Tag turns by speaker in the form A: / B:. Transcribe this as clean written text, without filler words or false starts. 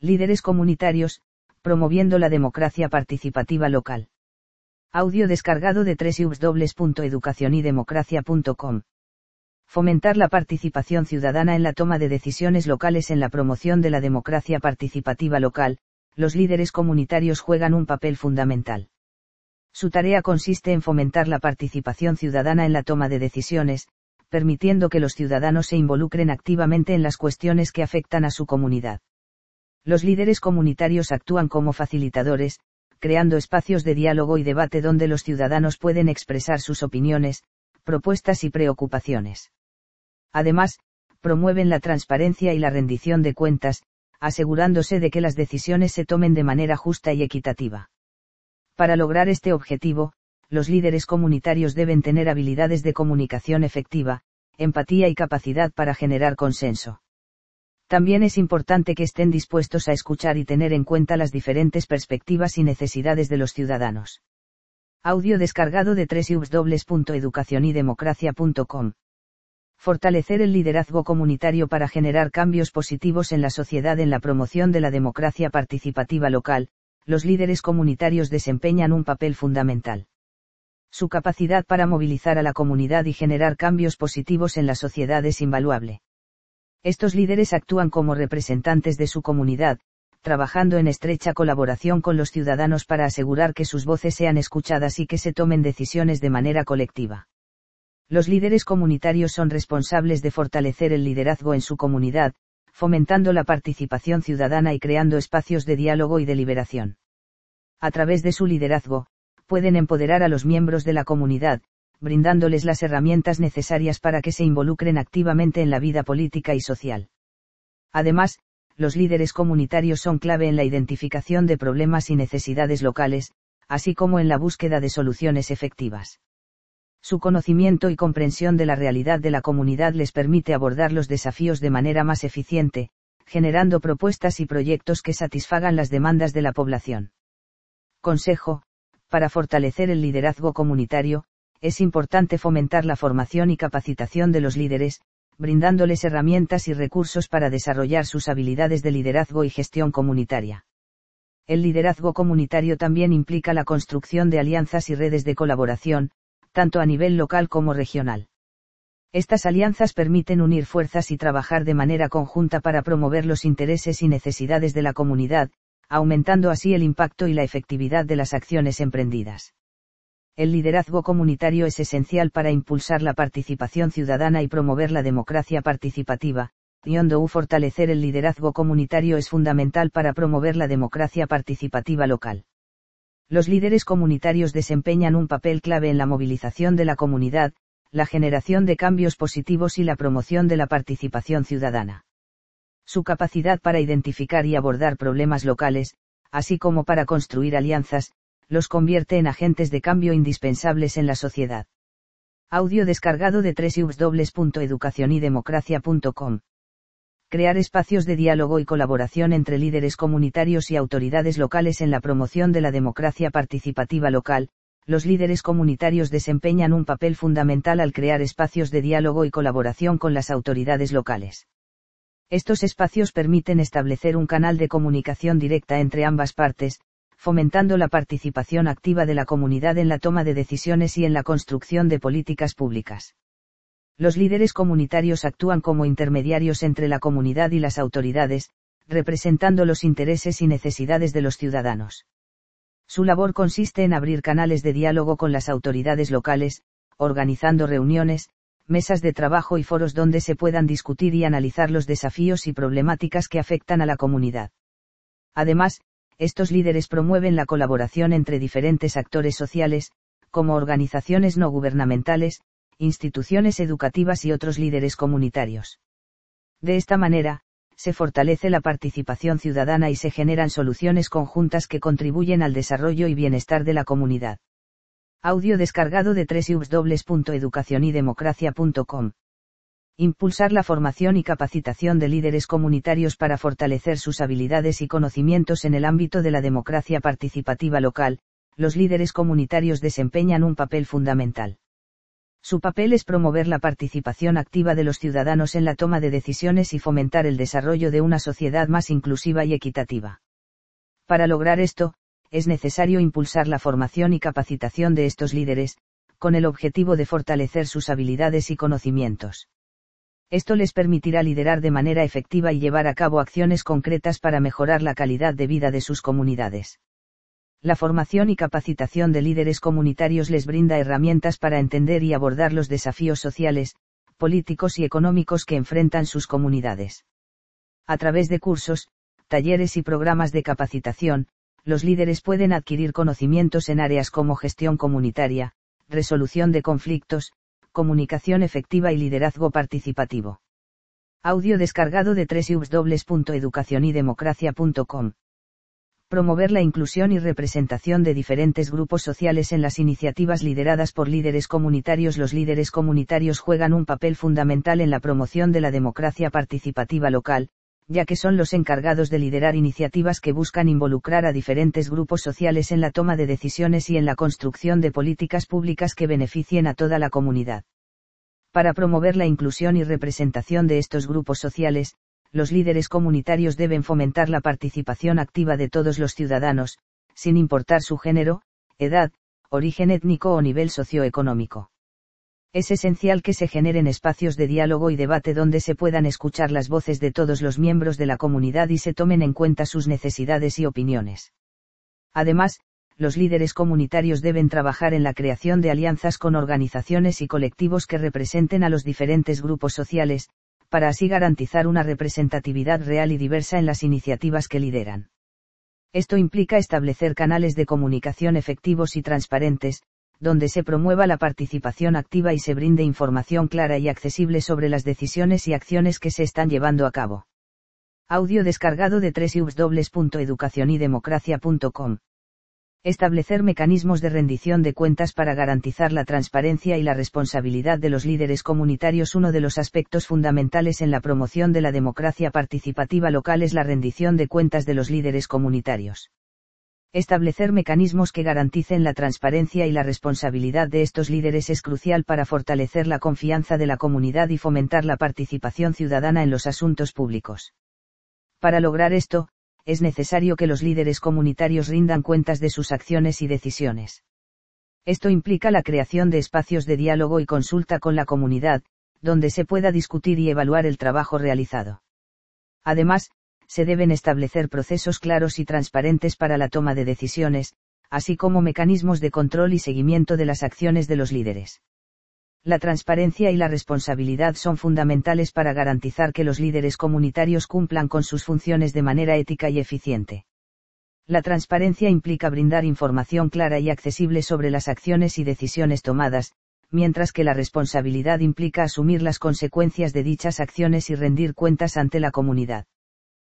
A: Líderes comunitarios, promoviendo la democracia participativa local. Audio descargado de www.educacionydemocracia.com. Fomentar la participación ciudadana en la toma de decisiones locales. En la promoción de la democracia participativa local, los líderes comunitarios juegan un papel fundamental. Su tarea consiste en fomentar la participación ciudadana en la toma de decisiones, permitiendo que los ciudadanos se involucren activamente en las cuestiones que afectan a su comunidad. Los líderes comunitarios actúan como facilitadores, creando espacios de diálogo y debate donde los ciudadanos pueden expresar sus opiniones, propuestas y preocupaciones. Además, promueven la transparencia y la rendición de cuentas, asegurándose de que las decisiones se tomen de manera justa y equitativa. Para lograr este objetivo, los líderes comunitarios deben tener habilidades de comunicación efectiva, empatía y capacidad para generar consenso. También es importante que estén dispuestos a escuchar y tener en cuenta las diferentes perspectivas y necesidades de los ciudadanos. Audio descargado de www.educacionydemocracia.com. Fortalecer el liderazgo comunitario para generar cambios positivos en la sociedad. En la promoción de la democracia participativa local, los líderes comunitarios desempeñan un papel fundamental. Su capacidad para movilizar a la comunidad y generar cambios positivos en la sociedad es invaluable. Estos líderes actúan como representantes de su comunidad, trabajando en estrecha colaboración con los ciudadanos para asegurar que sus voces sean escuchadas y que se tomen decisiones de manera colectiva. Los líderes comunitarios son responsables de fortalecer el liderazgo en su comunidad, fomentando la participación ciudadana y creando espacios de diálogo y deliberación. A través de su liderazgo, pueden empoderar a los miembros de la comunidad, brindándoles las herramientas necesarias para que se involucren activamente en la vida política y social. Además, los líderes comunitarios son clave en la identificación de problemas y necesidades locales, así como en la búsqueda de soluciones efectivas. Su conocimiento y comprensión de la realidad de la comunidad les permite abordar los desafíos de manera más eficiente, generando propuestas y proyectos que satisfagan las demandas de la población. Consejo: para fortalecer el liderazgo comunitario, es importante fomentar la formación y capacitación de los líderes, brindándoles herramientas y recursos para desarrollar sus habilidades de liderazgo y gestión comunitaria. El liderazgo comunitario también implica la construcción de alianzas y redes de colaboración, tanto a nivel local como regional. Estas alianzas permiten unir fuerzas y trabajar de manera conjunta para promover los intereses y necesidades de la comunidad, aumentando así el impacto y la efectividad de las acciones emprendidas. El liderazgo comunitario es esencial para impulsar la participación ciudadana y promover la democracia participativa. Fortalecer el liderazgo comunitario es fundamental para promover la democracia participativa local. Los líderes comunitarios desempeñan un papel clave en la movilización de la comunidad, la generación de cambios positivos y la promoción de la participación ciudadana. Su capacidad para identificar y abordar problemas locales, así como para construir alianzas, los convierte en agentes de cambio indispensables en la sociedad. Audio descargado de www.educacionydemocracia.com. Crear espacios de diálogo y colaboración entre líderes comunitarios y autoridades locales. En la promoción de la democracia participativa local, los líderes comunitarios desempeñan un papel fundamental al crear espacios de diálogo y colaboración con las autoridades locales. Estos espacios permiten establecer un canal de comunicación directa entre ambas partes, fomentando la participación activa de la comunidad en la toma de decisiones y en la construcción de políticas públicas. Los líderes comunitarios actúan como intermediarios entre la comunidad y las autoridades, representando los intereses y necesidades de los ciudadanos. Su labor consiste en abrir canales de diálogo con las autoridades locales, organizando reuniones, mesas de trabajo y foros donde se puedan discutir y analizar los desafíos y problemáticas que afectan a la comunidad. Además, estos líderes promueven la colaboración entre diferentes actores sociales, como organizaciones no gubernamentales, instituciones educativas y otros líderes comunitarios. De esta manera, se fortalece la participación ciudadana y se generan soluciones conjuntas que contribuyen al desarrollo y bienestar de la comunidad. Audio descargado de www.educacionydemocracia.com. Impulsar la formación y capacitación de líderes comunitarios para fortalecer sus habilidades y conocimientos en el ámbito de la democracia participativa local. Los líderes comunitarios desempeñan un papel fundamental. Su papel es promover la participación activa de los ciudadanos en la toma de decisiones y fomentar el desarrollo de una sociedad más inclusiva y equitativa. Para lograr esto, es necesario impulsar la formación y capacitación de estos líderes, con el objetivo de fortalecer sus habilidades y conocimientos. Esto les permitirá liderar de manera efectiva y llevar a cabo acciones concretas para mejorar la calidad de vida de sus comunidades. La formación y capacitación de líderes comunitarios les brinda herramientas para entender y abordar los desafíos sociales, políticos y económicos que enfrentan sus comunidades. A través de cursos, talleres y programas de capacitación, los líderes pueden adquirir conocimientos en áreas como gestión comunitaria, resolución de conflictos, comunicación efectiva y liderazgo participativo. Audio descargado de www.educacionydemocracia.com. Promover la inclusión y representación de diferentes grupos sociales en las iniciativas lideradas por líderes comunitarios. Los líderes comunitarios juegan un papel fundamental en la promoción de la democracia participativa local, ya que son los encargados de liderar iniciativas que buscan involucrar a diferentes grupos sociales en la toma de decisiones y en la construcción de políticas públicas que beneficien a toda la comunidad. Para promover la inclusión y representación de estos grupos sociales, los líderes comunitarios deben fomentar la participación activa de todos los ciudadanos, sin importar su género, edad, origen étnico o nivel socioeconómico. Es esencial que se generen espacios de diálogo y debate donde se puedan escuchar las voces de todos los miembros de la comunidad y se tomen en cuenta sus necesidades y opiniones. Además, los líderes comunitarios deben trabajar en la creación de alianzas con organizaciones y colectivos que representen a los diferentes grupos sociales, para así garantizar una representatividad real y diversa en las iniciativas que lideran. Esto implica establecer canales de comunicación efectivos y transparentes, donde se promueva la participación activa y se brinde información clara y accesible sobre las decisiones y acciones que se están llevando a cabo. Audio descargado de www.educacionydemocracia.com. Establecer mecanismos de rendición de cuentas para garantizar la transparencia y la responsabilidad de los líderes comunitarios. Uno de los aspectos fundamentales en la promoción de la democracia participativa local es la rendición de cuentas de los líderes comunitarios. Establecer mecanismos que garanticen la transparencia y la responsabilidad de estos líderes es crucial para fortalecer la confianza de la comunidad y fomentar la participación ciudadana en los asuntos públicos. Para lograr esto, es necesario que los líderes comunitarios rindan cuentas de sus acciones y decisiones. Esto implica la creación de espacios de diálogo y consulta con la comunidad, donde se pueda discutir y evaluar el trabajo realizado. Además, se deben establecer procesos claros y transparentes para la toma de decisiones, así como mecanismos de control y seguimiento de las acciones de los líderes. La transparencia y la responsabilidad son fundamentales para garantizar que los líderes comunitarios cumplan con sus funciones de manera ética y eficiente. La transparencia implica brindar información clara y accesible sobre las acciones y decisiones tomadas, mientras que la responsabilidad implica asumir las consecuencias de dichas acciones y rendir cuentas ante la comunidad.